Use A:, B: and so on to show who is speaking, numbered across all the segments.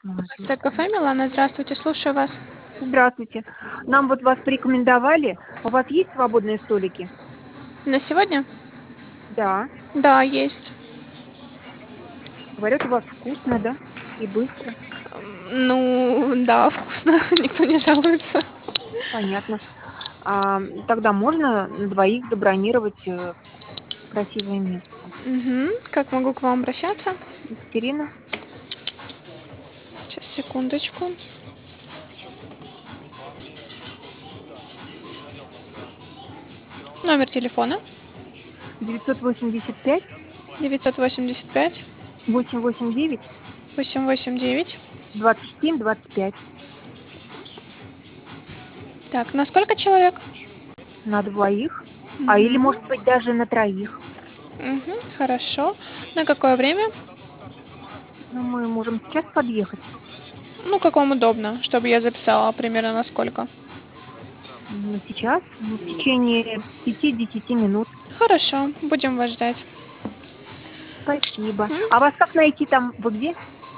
A: Можно.
B: Мастер кафе Милана, здравствуйте, слушаю вас.
A: Здравствуйте. Нам вот вас порекомендовали. У вас есть свободные столики?
B: На сегодня?
A: Да.
B: Да, есть.
A: Говорят, у вас вкусно, да? И быстро.
B: Ну, да, вкусно, никто не жалуется.
A: Понятно. Тогда можно на двоих забронировать красивое место.
B: Угу. Как могу к вам обращаться?
A: Екатерина,
B: Сейчас, секундочку. Номер телефона
A: 985
B: 985
A: 889
B: 889.
A: 27 25
B: Так, на сколько человек?
A: на двоих. Или,
B: Угу.
A: может быть, даже на троих.
B: Угу. Хорошо. На какое время?
A: Ну, мы можем сейчас подъехать.
B: Ну, как вам удобно, чтобы я записала примерно на сколько.
A: Сейчас, в течение 5-10 минут.
B: Хорошо, будем вас ждать.
A: Спасибо.
B: Мгм.
A: А вас как найти там? Вы где?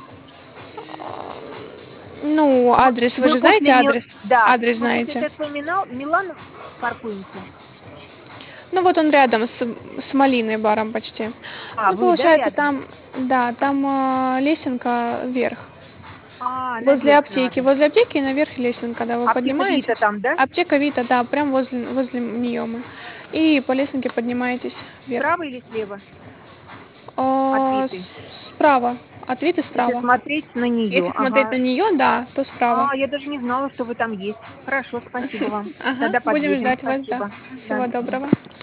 B: Ну, адрес, вы
A: Вы
B: же знаете
A: после
B: адрес?
A: Да,
B: Адрес
A: мы после
B: знаете.
A: ТЦ Милана паркуемся.
B: Ну вот он рядом с Малиной баром почти. Ну,
A: Вы, да,
B: получается,
A: рядом?
B: там, да, там лесенка вверх.
A: Наверх надо.
B: Возле аптеки наверх лесенка, да, вы
A: Аптека Вита
B: поднимаетесь.
A: там, да?
B: Аптека Вита, да, прям возле нее мы. И по лесенке поднимаетесь вверх.
A: Справа или слева от Виты?
B: Справа. От Виты
A: Если
B: справа.
A: смотреть на
B: Если
A: нее.
B: смотреть на
A: Ага.
B: нее, да, то справа.
A: Я даже не знала, что вы там есть. Хорошо, спасибо вам.
B: Ага,
A: Тогда
B: будем
A: подъедем.
B: ждать вас, да.
A: Спасибо. Да,
B: Всего
A: до свидания.
B: доброго.